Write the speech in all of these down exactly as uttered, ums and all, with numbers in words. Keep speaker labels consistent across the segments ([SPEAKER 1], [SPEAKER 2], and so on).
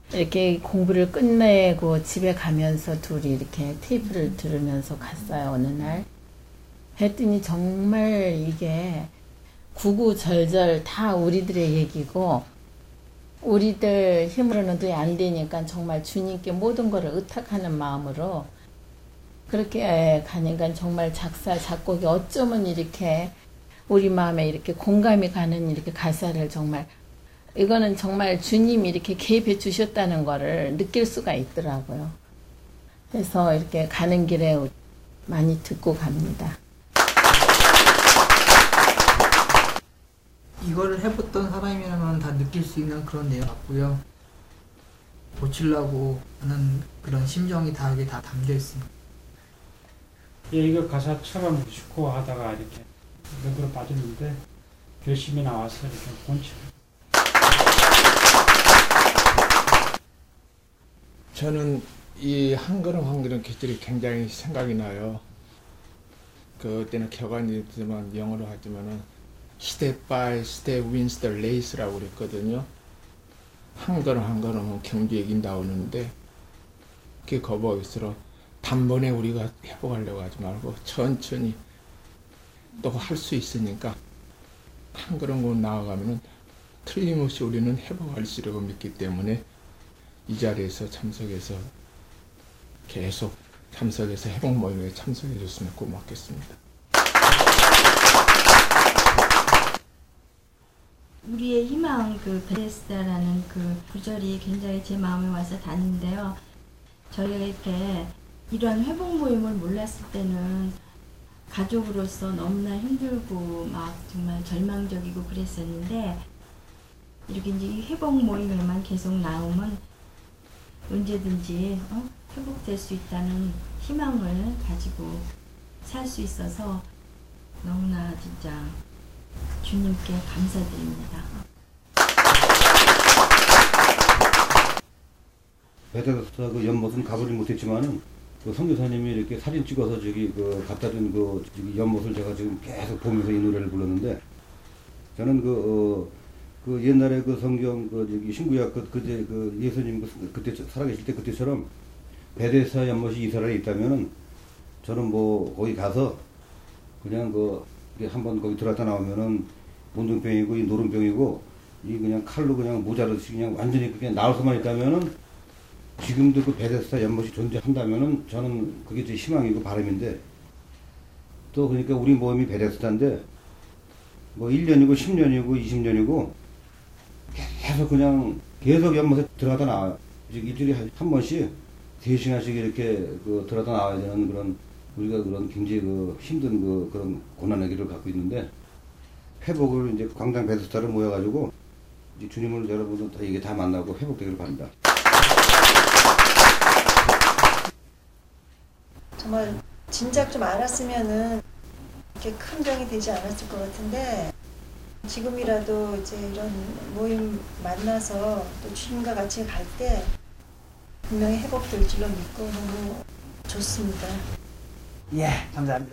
[SPEAKER 1] 이렇게 공부를 끝내고 집에 가면서 둘이 이렇게 테이프를 들으면서 갔어요, 어느 날. 했더니 정말 이게 구구절절 다 우리들의 얘기고, 우리들 힘으로는 도저히 안 되니까 정말 주님께 모든 것을 의탁하는 마음으로 그렇게 가니까 정말 작사, 작곡이 어쩌면 이렇게 우리 마음에 이렇게 공감이 가는 이렇게 가사를 정말, 이거는 정말 주님이 이렇게 개입해 주셨다는 거를 느낄 수가 있더라고요. 그래서 이렇게 가는 길에 많이 듣고 갑니다.
[SPEAKER 2] 이거를 해봤던 사람이라면 다 느낄 수 있는 그런 내용 같고요. 고치려고 하는 그런 심정이 다 여기 다 담겨 있습니다.
[SPEAKER 3] 예, 이거 가사처럼 슈코 하다가 이렇게 력으로 빠졌는데 결심이 나와서 이렇게 본체.
[SPEAKER 4] 저는 이 한 걸음 한 걸음 계절이 굉장히 생각이 나요. 그때는 격언이지만 영어로 하지만은 step by step wins the race라고 그랬거든요. 한 걸음 한 걸음은 경주에 이긴다 오는데 그게 거부하기스러 단번에 우리가 회복하려고 하지 말고 천천히 또 할 수 있으니까 한 걸음 나아가면은 틀림없이 우리는 회복할 수 있다고 믿기 때문에 이 자리에서 참석해서 계속 참석해서 회복 모임에 참석해 줬으면 고맙겠습니다.
[SPEAKER 5] 우리의 희망, 그 베데스다라는 그 구절이 굉장히 제 마음에 와서 닿는데요. 저희가 이렇게 이러한 회복 모임을 몰랐을 때는 가족으로서 너무나 힘들고 막 정말 절망적이고 그랬었는데, 이렇게 이제 회복 모임에만 계속 나오면 언제든지 어? 회복될 수 있다는 희망을 가지고 살 수 있어서 너무나 진짜 주님께 감사드립니다.
[SPEAKER 6] 베데스다 그 연못은 가보지 못했지만은 그 선교사님이 이렇게 사진 찍어서 저기 그 갖다 준 그 연못을 제가 지금 계속 보면서 이 노래를 불렀는데, 저는 그, 어, 그 옛날에 그 성경 그 저기 신구약 그 그때 그 예수님 그 그때 살아계실 때 그때처럼 베데스다 연못이 이스라엘에 있다면은 저는 뭐 거기 가서 그냥 그 한번 거기 들어갔다 나오면은 문둥병이고 이 노름병이고 이 그냥 칼로 그냥 모자르듯이 그냥 완전히 그냥 나올 수만 있다면은 지금도 그 베데스다 연못이 존재한다면은 저는 그게 제 희망이고 바람인데, 또 그러니까 우리 모임이 베데스다인데 뭐 일 년이고 십 년이고 이십 년이고 계속 그냥 계속 연못에 들어가다 나와요. 일주일에 한 번씩 세 시간씩 이렇게 그 들어가다 나와야 되는 그런 우리가 그런 굉장히 그 힘든 그 그런 고난의 길을 갖고 있는데, 회복을 이제 광장 베데스다를 모여가지고 이제 주님을 여러분들 다 이게 다 만나고 회복되기를 바랍니다.
[SPEAKER 7] 정말 진작 좀 알았으면은 이렇게 큰 병이 되지 않았을 것 같은데, 지금이라도 이제 이런 모임 만나서 또 주님과 같이 갈 때 분명히 회복될 줄로 믿고 너무 좋습니다.
[SPEAKER 2] 예, 감사합니다.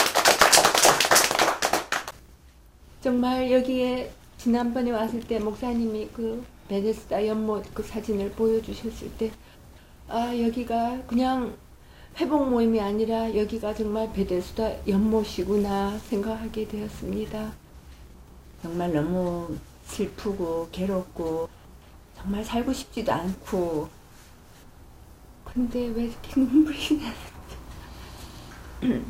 [SPEAKER 8] 정말 여기에 지난번에 왔을 때 목사님이 그 베데스다 연못 그 사진을 보여주셨을 때, 아, 여기가 그냥 회복 모임이 아니라 여기가 정말 베데스다 연못이구나 생각하게 되었습니다. 정말 너무 슬프고 괴롭고 정말 살고 싶지도 않고, 근데 왜 이렇게 눈물이 나는지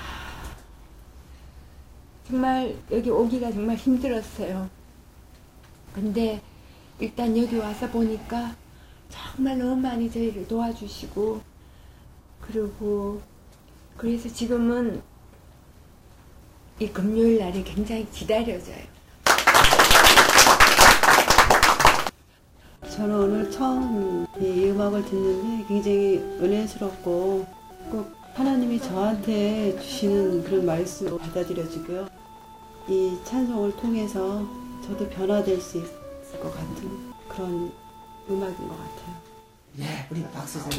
[SPEAKER 8] 정말 여기 오기가 정말 힘들었어요. 근데 일단 여기 와서 보니까 정말 너무 많이 저희를 도와주시고, 그리고 그래서 지금은 이 금요일 날이 굉장히 기다려져요.
[SPEAKER 9] 저는 오늘 처음 이 음악을 듣는데 굉장히 은혜스럽고 꼭 하나님이 저한테 주시는 그런 말씀으로 받아들여지고요. 이 찬송을 통해서 저도 변화될 수 있을 것 같은 그런 음악인 것 같아요.
[SPEAKER 2] 예, 우리 박수 좀.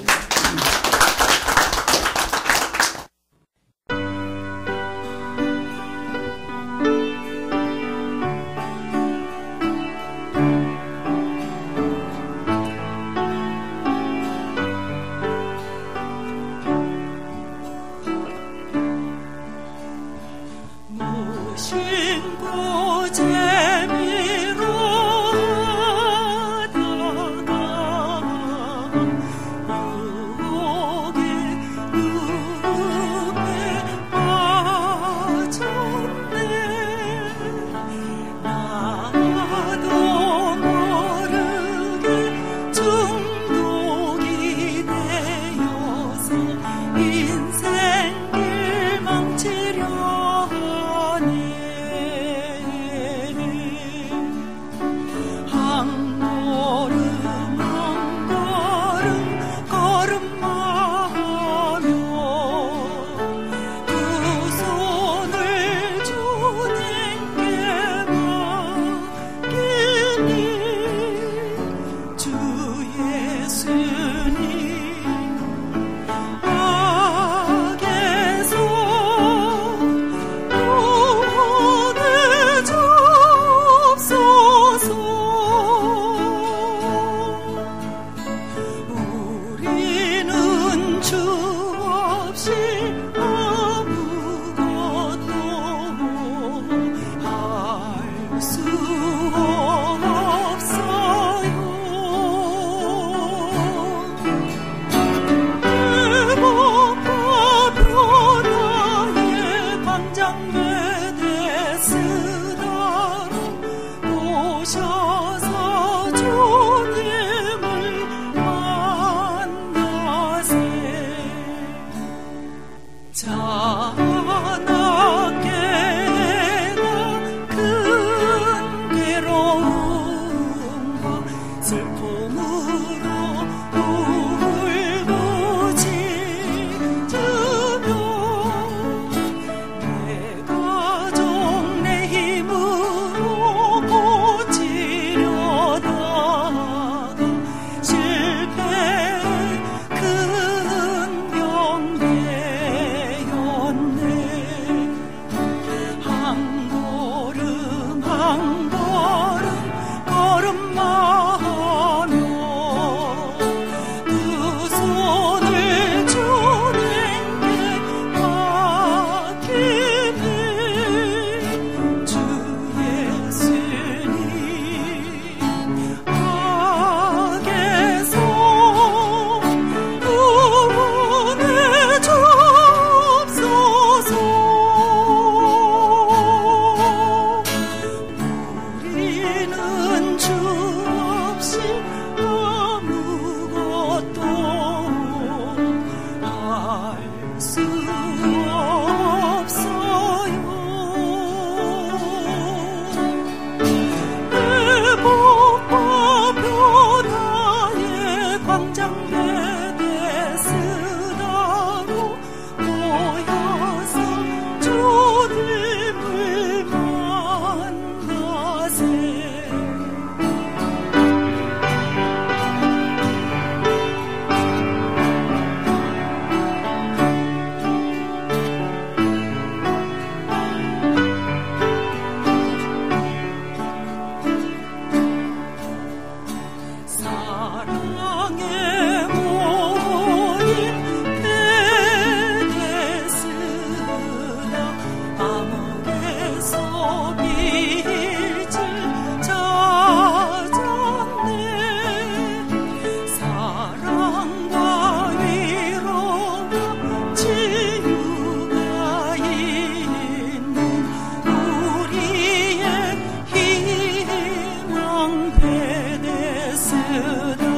[SPEAKER 10] 우리의 희망 베데스다